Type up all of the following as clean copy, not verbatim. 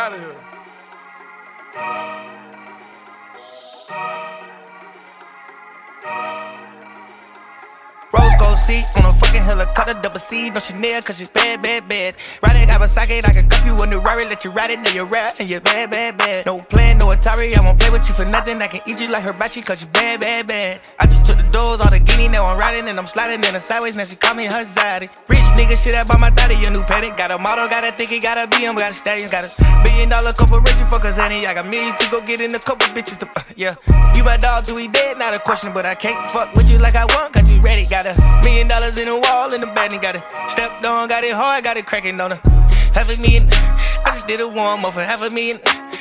out of here. Rose gold seat on a fucking helicopter, double C, no Chanel, cause she's bad, bad, bad. Riding Kawasaki, I can cup you a new Rari, let you ride it, now you're rap, and you're bad, bad, bad. No plan, no Atari, I won't play with you for nothing, I can eat you like hibachi, cause you bad, bad, bad. I just took the doors, all the guinea, now I'm riding, and I'm sliding in the sideways, now she call me her zaddy. Rich nigga, shit, I bought my daddy, a new paddock, got a model, got a think it, got a BM, got a stallion, got a $1 billion corporation, fuck us, Annie, I got millions to go get in a couple bitches to, yeah. You my dog till we dead, not a question, but I can't fuck with you like I want, cause you ready, got $1 million in the wall, in the bed, and got it stepped on, got it hard, got it cracking on her. $500,000, I just did a warm up for $500,000.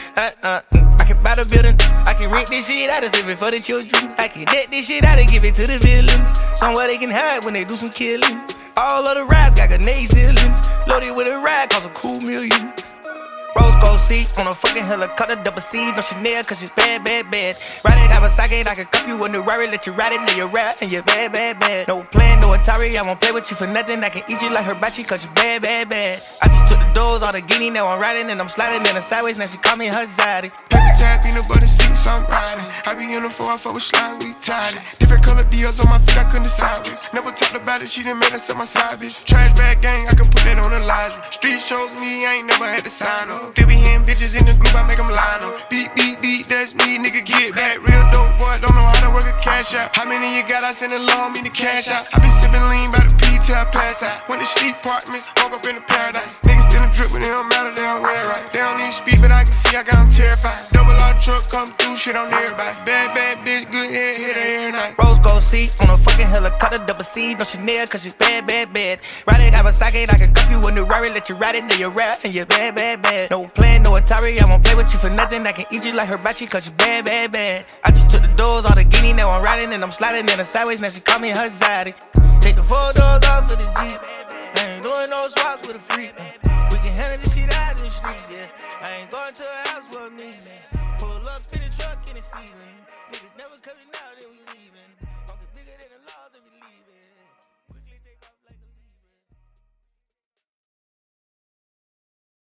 I can buy the building, I can rent this shit out and save it for the children. I can debt this shit out and give it to the villains, somewhere they can hide when they do some killing. All of the rides got grenade ceilings, loaded with a ride, cost a cool million. Rose gold seat on a fucking helicopter, double C, no Chanel, cause she's bad, bad, bad. Riding Kawasaki, I can cup you a new Rari, let you ride it, now you're rap, and you're bad, bad, bad. No plan, no Atari, I won't play with you for nothing, I can eat you like hibachi, cause you bad, bad, bad. I just took the doors, all the guinea, now I'm riding, and I'm sliding in the sideways, now she call me her zaddy. Paper tag, peanut butter seats, I'm riding. I be in the 4, I fuck with slime, we tied it. Different color deals on my feet, I couldn't decide with. Never talked about it, she done made us up my side, bitch. Trash bag gang, I can put that on the line. Street shows me, I ain't never had to sign up. They be hitting bitches in the group, I make them line up. Beat, beat, beat, that's me, nigga, get back. Real dope boy, don't know how to work a cash out. How many you got? I send a low, me to cash out. I been sipping lean by the P till I pass out. Went to street apartments, woke up in the paradise. Niggas still drip, but it don't matter, they don't wear it right. They don't need to speak, but I can see I got them terrified. Double R truck, come through, shit on everybody. Bad, bad bitch, good head, hit her every night. Rose gold seat on a fucking helicopter, double C, no Chanel, cause she's bad, bad, bad. Riding Kawasaki, I can cup you a new Rari, let you ride it, now you're rap, and you're bad, bad, bad. No plan, no Atari, I won't play with you for nothing, I can eat you like hibachi, cause you bad, bad, bad. I just took the doors, all the guinea, now I'm riding, and I'm sliding in the sideways, now she call me her zaddy. Take the 4 doors off of the Jeep, I ain't doing no swaps with a freak. We can handle this shit out in the streets, yeah. I ain't going to a